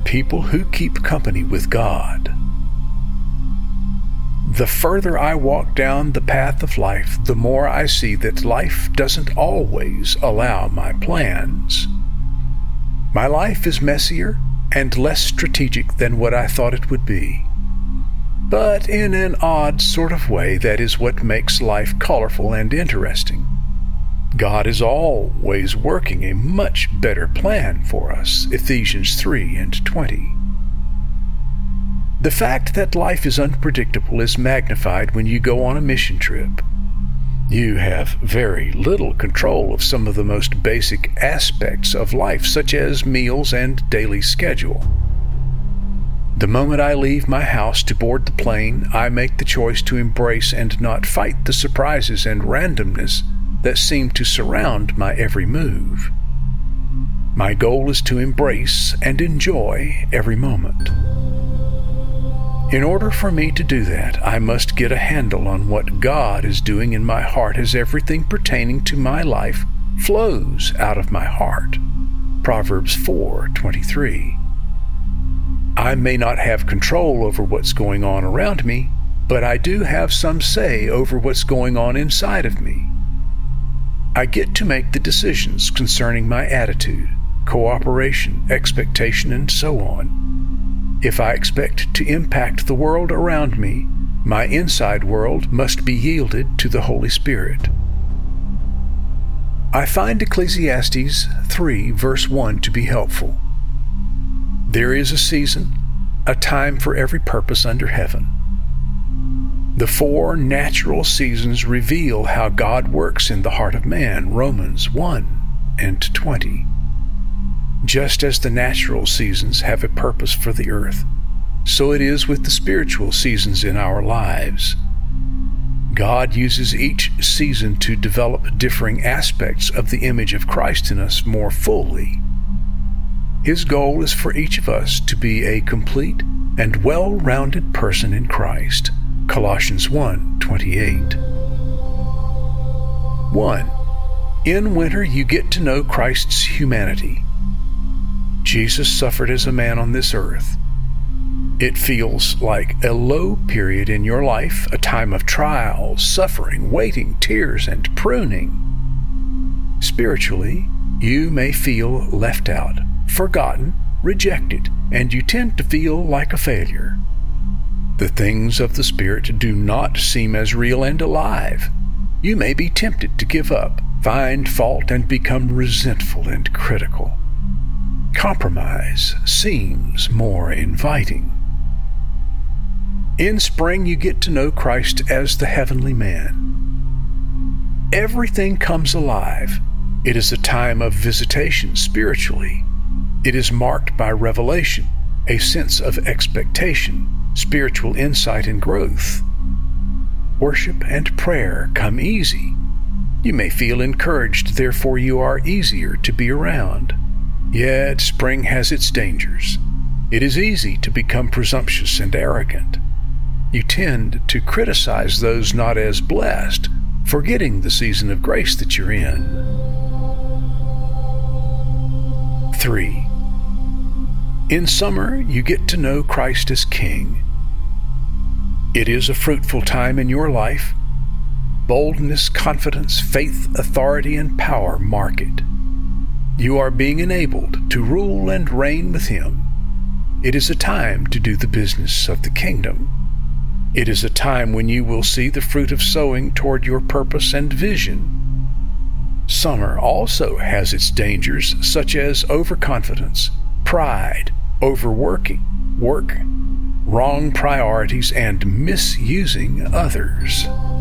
people who keep company with God. The further I walk down the path of life, the more I see that life doesn't always allow my plans. My life is messier and less strategic than what I thought it would be. But in an odd sort of way, that is what makes life colorful and interesting. God is always working a much better plan for us, Ephesians 3:20. The fact that life is unpredictable is magnified when you go on a mission trip. You have very little control of some of the most basic aspects of life, such as meals and daily schedule. The moment I leave my house to board the plane, I make the choice to embrace and not fight the surprises and randomness that seem to surround my every move. My goal is to embrace and enjoy every moment. In order for me to do that, I must get a handle on what God is doing in my heart, as everything pertaining to my life flows out of my heart. Proverbs 4:23. I may not have control over what's going on around me, but I do have some say over what's going on inside of me. I get to make the decisions concerning my attitude, cooperation, expectation, and so on. If I expect to impact the world around me, my inside world must be yielded to the Holy Spirit. I find Ecclesiastes 3 verse 1 to be helpful. There is a season, a time for every purpose under heaven. The 4 natural seasons reveal how God works in the heart of man, Romans 1:20. Just as the natural seasons have a purpose for the earth, so it is with the spiritual seasons in our lives. God uses each season to develop differing aspects of the image of Christ in us more fully. His goal is for each of us to be a complete and well-rounded person in Christ. Colossians 1:28. 1. In winter, you get to know Christ's humanity. Jesus suffered as a man on this earth. It feels like a low period in your life, a time of trial, suffering, waiting, tears, and pruning. Spiritually, you may feel left out, forgotten, rejected, and you tend to feel like a failure. The things of the Spirit do not seem as real and alive. You may be tempted to give up, find fault, and become resentful and critical. Compromise seems more inviting. In spring, you get to know Christ as the heavenly man. Everything comes alive. It is a time of visitation spiritually. It is marked by revelation, a sense of expectation, spiritual insight and growth. Worship and prayer come easy. You may feel encouraged, therefore you are easier to be around. Yet spring has its dangers. It is easy to become presumptuous and arrogant. You tend to criticize those not as blessed, forgetting the season of grace that you're in. 3. In summer, you get to know Christ as King. It is a fruitful time in your life. Boldness, confidence, faith, authority, and power mark it. You are being enabled to rule and reign with Him. It is a time to do the business of the kingdom. It is a time when you will see the fruit of sowing toward your purpose and vision. Summer also has its dangers, such as overconfidence, pride, overworking, work, wrong priorities, and misusing others.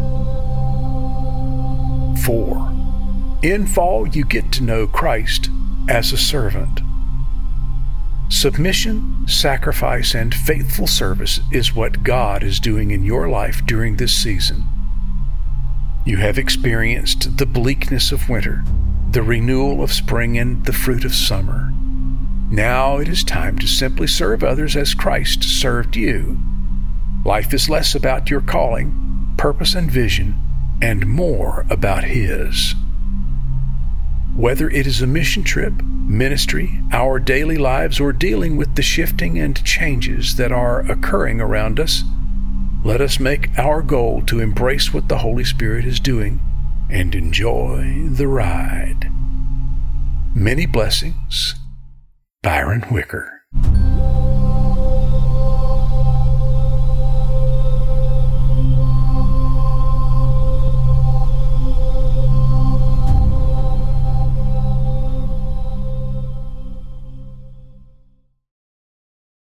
4. In fall, you get to know Christ as a servant. Submission, sacrifice, and faithful service is what God is doing in your life during this season. You have experienced the bleakness of winter, the renewal of spring, and the fruit of summer. Now it is time to simply serve others as Christ served you. Life is less about your calling, purpose, and vision, and more about His. Whether it is a mission trip, ministry, our daily lives, or dealing with the shifting and changes that are occurring around us, let us make our goal to embrace what the Holy Spirit is doing and enjoy the ride. Many blessings. Byron Wicker.